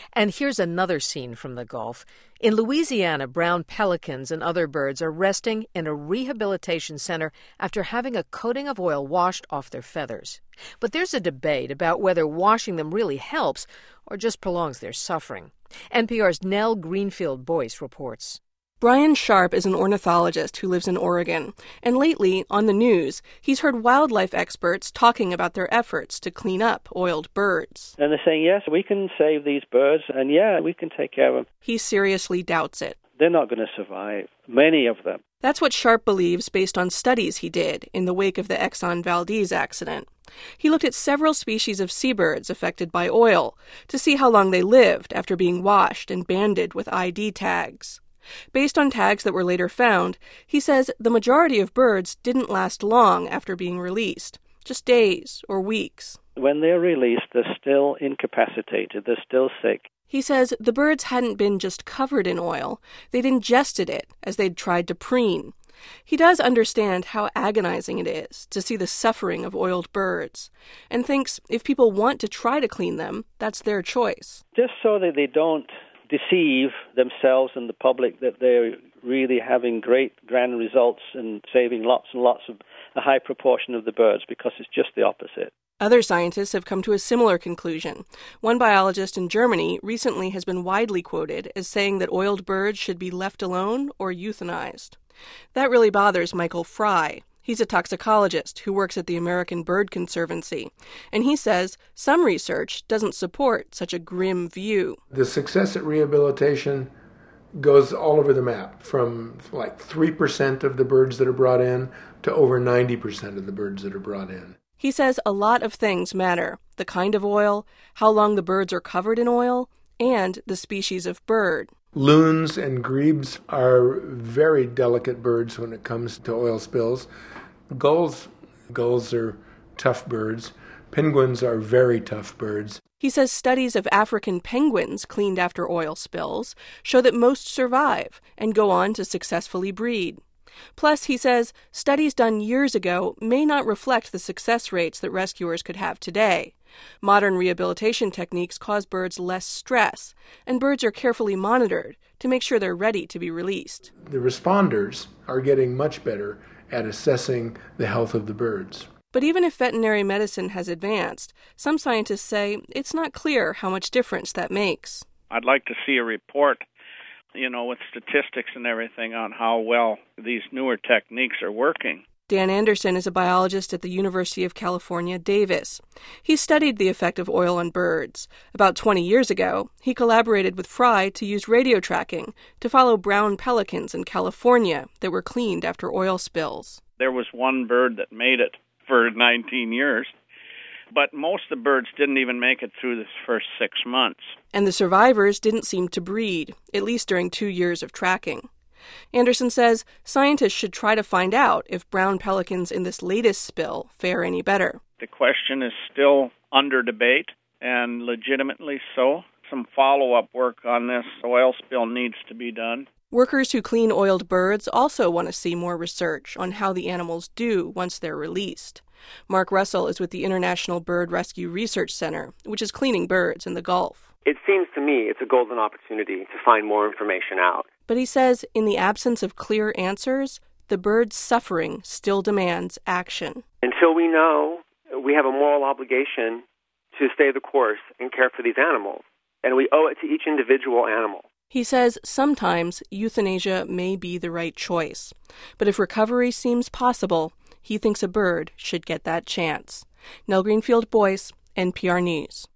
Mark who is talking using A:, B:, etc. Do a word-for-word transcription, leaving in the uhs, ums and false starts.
A: And here's another scene from the Gulf. In Louisiana, brown pelicans and other birds are resting in a rehabilitation center after having a coating of oil washed off their feathers. But there's a debate about whether washing them really helps or just prolongs their suffering. N P R's Nell Greenfield-Boyce reports.
B: Brian Sharp is an ornithologist who lives in Oregon, and lately, on the news, he's heard wildlife experts talking about their efforts to clean up oiled birds.
C: And they're saying, yes, we can save these birds, and yeah, we can take care of them.
B: He seriously doubts it.
C: They're not going to survive, many of them.
B: That's what Sharp believes based on studies he did in the wake of the Exxon Valdez accident. He looked at several species of seabirds affected by oil to see how long they lived after being washed and banded with I D tags. Based on tags that were later found, he says the majority of birds didn't last long after being released, just days or weeks.
C: When they're released, they're still incapacitated, they're still sick.
B: He says the birds hadn't been just covered in oil, they'd ingested it as they'd tried to preen. He does understand how agonizing it is to see the suffering of oiled birds, and thinks if people want to try to clean them, that's their choice.
C: Just so that they don't deceive themselves and the public that they're really having great grand results and saving lots and lots of a high proportion of the birds, because it's just the opposite.
B: Other scientists have come to a similar conclusion. One biologist in Germany recently has been widely quoted as saying that oiled birds should be left alone or euthanized. That really bothers Michael Fry. He's a toxicologist who works at the American Bird Conservancy, and he says some research doesn't support such a grim view.
D: The success at rehabilitation goes all over the map, from like three percent of the birds that are brought in to over ninety percent of the birds that are brought in.
B: He says a lot of things matter: the kind of oil, how long the birds are covered in oil, and the species of bird.
D: Loons and grebes are very delicate birds when it comes to oil spills. Gulls, gulls are tough birds. Penguins are very tough birds.
B: He says studies of African penguins cleaned after oil spills show that most survive and go on to successfully breed. Plus, he says, studies done years ago may not reflect the success rates that rescuers could have today. Modern rehabilitation techniques cause birds less stress, and birds are carefully monitored to make sure they're ready to be released.
D: The responders are getting much better at assessing the health of the birds.
B: But even if veterinary medicine has advanced, some scientists say it's not clear how much difference that makes.
E: I'd like to see a report, you know, with statistics and everything on how well these newer techniques are working.
B: Dan Anderson is a biologist at the University of California, Davis. He studied the effect of oil on birds. About twenty years ago, he collaborated with Fry to use radio tracking to follow brown pelicans in California that were cleaned after oil spills.
E: There was one bird that made it for nineteen years, but most of the birds didn't even make it through the first six months.
B: And the survivors didn't seem to breed, at least during two years of tracking. Anderson says scientists should try to find out if brown pelicans in this latest spill fare any better.
E: The question is still under debate, and legitimately so. Some follow-up work on this oil spill needs to be done.
B: Workers who clean oiled birds also want to see more research on how the animals do once they're released. Mark Russell is with the International Bird Rescue Research Center, which is cleaning birds in the Gulf.
F: It seems to me it's a golden opportunity to find more information out.
B: But he says in the absence of clear answers, the bird's suffering still demands action.
F: Until we know, we have a moral obligation to stay the course and care for these animals. And we owe it to each individual animal.
B: He says sometimes euthanasia may be the right choice. But if recovery seems possible, he thinks a bird should get that chance. Nell Greenfield-Boyce, N P R News.